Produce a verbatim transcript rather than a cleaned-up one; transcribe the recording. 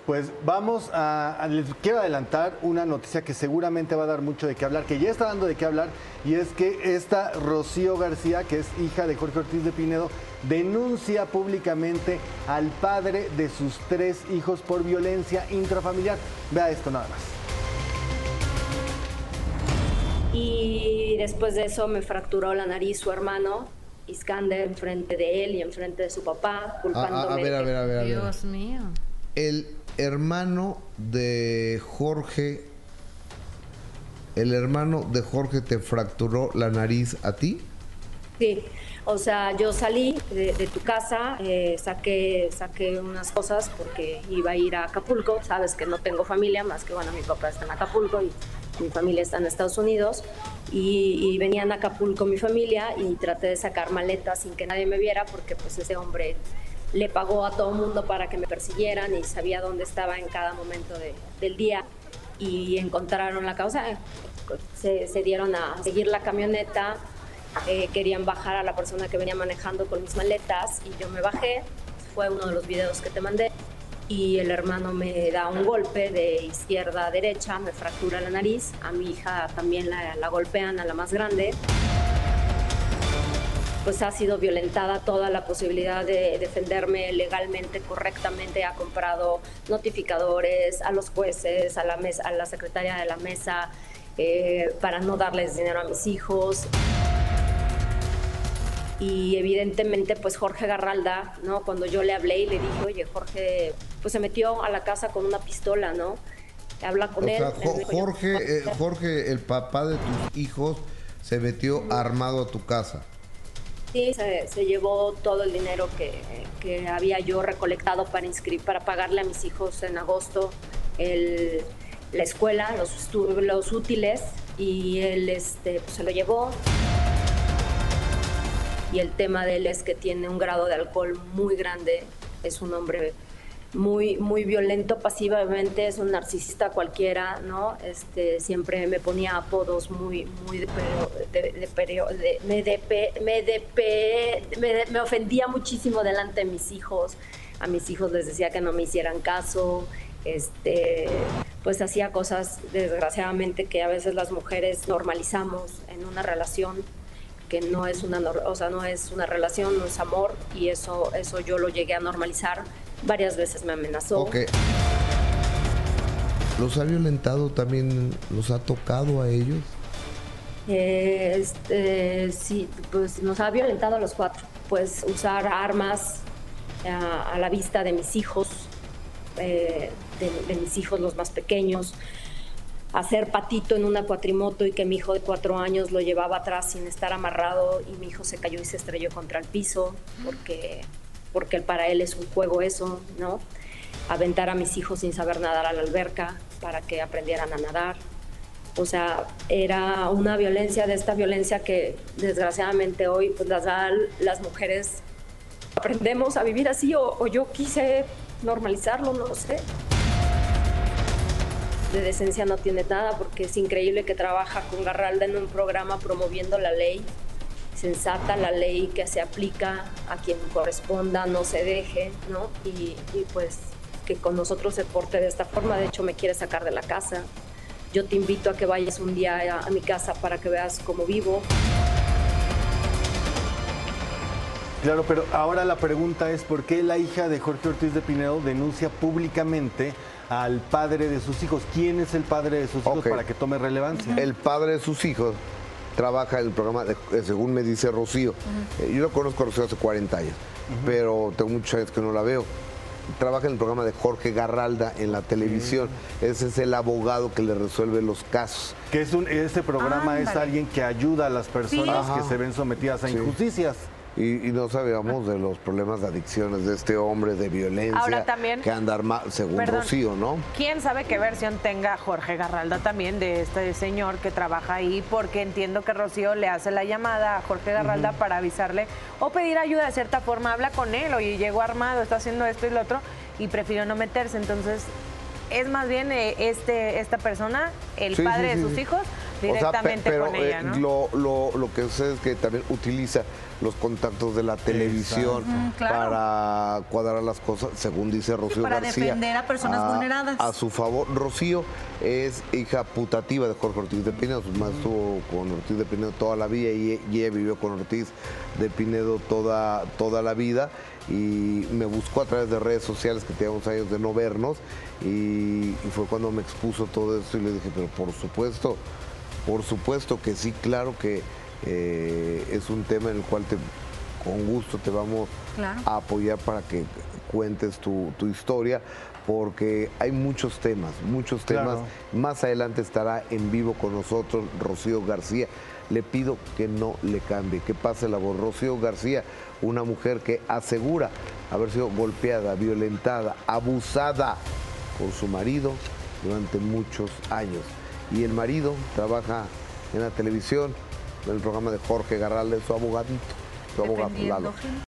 Pues vamos a, a, les quiero adelantar una noticia que seguramente va a dar mucho de qué hablar, que ya está dando de qué hablar, y es que esta Rocío García, que es hija de Jorge Ortiz de Pinedo, denuncia públicamente al padre de sus tres hijos por violencia intrafamiliar. Vea esto nada más. Y después de eso me fracturó la nariz su hermano, Iskander, enfrente de él y enfrente de su papá, culpándome. A, a, a ver, a ver, a ver, a ver. Dios mío. El hermano de Jorge, el hermano de Jorge te fracturó la nariz a ti. Sí, o sea, yo salí de, de tu casa, eh, saqué, saqué unas cosas porque iba a ir a Acapulco. Sabes que no tengo familia, más que bueno, mi papá está en Acapulco y mi familia está en Estados Unidos. Y, y venía en Acapulco mi familia y traté de sacar maletas sin que nadie me viera porque pues ese hombre le pagó a todo el mundo para que me persiguieran y sabía dónde estaba en cada momento de, del día, y encontraron la causa. Se, se dieron a seguir la camioneta, eh, querían bajar a la persona que venía manejando con mis maletas y yo me bajé. Fue uno de los videos que te mandé, y el hermano me da un golpe de izquierda a derecha, me fractura la nariz. A mi hija también la, la golpean, a la más grande. Pues ha sido violentada toda la posibilidad de defenderme legalmente, correctamente. Ha comprado notificadores a los jueces, a la, mesa, a la secretaria de la mesa, eh, para no darles dinero a mis hijos. Y evidentemente, pues Jorge Garralda, ¿no? Cuando yo le hablé y le dije, oye, Jorge, pues se metió a la casa con una pistola, ¿no? Habla con o él. Sea, él dijo, Jorge, eh, Jorge, el papá de tus hijos, se metió uh-huh. armado a tu casa. Sí, se, se llevó todo el dinero que, que había yo recolectado para inscribir, para pagarle a mis hijos en agosto el, la escuela, los, los útiles, y él este, pues, se lo llevó. Y el tema de él es que tiene un grado de alcohol muy grande, es un hombre muy, muy violento pasivamente, es un narcisista cualquiera, ¿no? Este, siempre me ponía apodos muy, muy de, de, de, de, de me, de, me, de, me, me ofendía muchísimo delante de mis hijos. A mis hijos les decía que no me hicieran caso, este, pues hacía cosas desgraciadamente que a veces las mujeres normalizamos en una relación, que no es una, o sea, no es una relación, no es amor, y eso, eso yo lo llegué a normalizar. Varias veces me amenazó. Okay. ¿Los ha violentado también? ¿Los ha tocado a ellos? Eh, este, sí, pues nos ha violentado a los cuatro. Pues usar armas a, a la vista de mis hijos, eh, de, de mis hijos los más pequeños. Hacer patito en una cuatrimoto y que mi hijo de cuatro años lo llevaba atrás sin estar amarrado, y mi hijo se cayó y se estrelló contra el piso porque... porque para él es un juego eso, ¿no? Aventar a mis hijos sin saber nadar a la alberca para que aprendieran a nadar. O sea, era una violencia de esta violencia que desgraciadamente hoy pues las, las mujeres aprendemos a vivir así, o, o yo quise normalizarlo, no lo sé. De decencia no tiene nada, porque es increíble que trabaja con Garralda en un programa promoviendo la ley sensata, la ley que se aplica a quien corresponda, no se deje, ¿no? Y, y pues que con nosotros se porte de esta forma. De hecho, me quiere sacar de la casa. Yo te invito a que vayas un día a, a mi casa para que veas cómo vivo. Claro, pero ahora la pregunta es ¿por qué la hija de Jorge Ortiz de Pinedo denuncia públicamente al padre de sus hijos? ¿Quién es el padre de sus hijos okay. para que tome relevancia? El padre de sus hijos trabaja en el programa, de, según me dice Rocío. Uh-huh. Yo lo conozco a Rocío hace cuarenta años, uh-huh. pero tengo muchos años que no la veo. Trabaja en el programa de Jorge Garralda en la televisión. Uh-huh. Ese es el abogado que le resuelve los casos. Que es un, este programa ah, es vale. alguien que ayuda a las personas sí. que se ven sometidas a sí. injusticias. Y, y no sabíamos de los problemas de adicciones de este hombre, de violencia. Ahora también, que anda armado, según perdón, Rocío, ¿no? ¿Quién sabe qué versión tenga Jorge Garralda también de este señor que trabaja ahí? Porque entiendo que Rocío le hace la llamada a Jorge Garralda uh-huh. para avisarle o pedir ayuda de cierta forma. Habla con él, oye, llegó armado, está haciendo esto y lo otro, y prefirió no meterse. Entonces, es más bien eh, este, esta persona, el sí, padre sí, de sus sí. hijos, directamente o sea, pe pero con ella, ¿no? eh, lo, lo, lo que sucede es que también utiliza los contactos de la televisión Mm, claro. para cuadrar las cosas, según dice Rocío para García. defender a personas vulneradas. A su favor, Rocío es hija putativa de Jorge Ortiz de Pinedo. Su mamá estuvo con Ortiz de Pinedo toda la vida y, y ella vivió con Ortiz de Pinedo toda, toda la vida. Y me buscó a través de redes sociales, que teníamos años de no vernos, y, y fue cuando me expuso todo esto y le dije, pero por supuesto, por supuesto que sí, claro que eh, es un tema en el cual te, con gusto te vamos Claro. a apoyar para que cuentes tu, tu historia, porque hay muchos temas, muchos temas. Claro. Más adelante estará en vivo con nosotros Rocío García. Le pido que no le cambie, que pase la voz. Rocío García, una mujer que asegura haber sido golpeada, violentada, abusada por su marido durante muchos años. Y el marido trabaja en la televisión, en el programa de Jorge Garralda, su abogadito, su abogado Defendiendo Lalo. gente.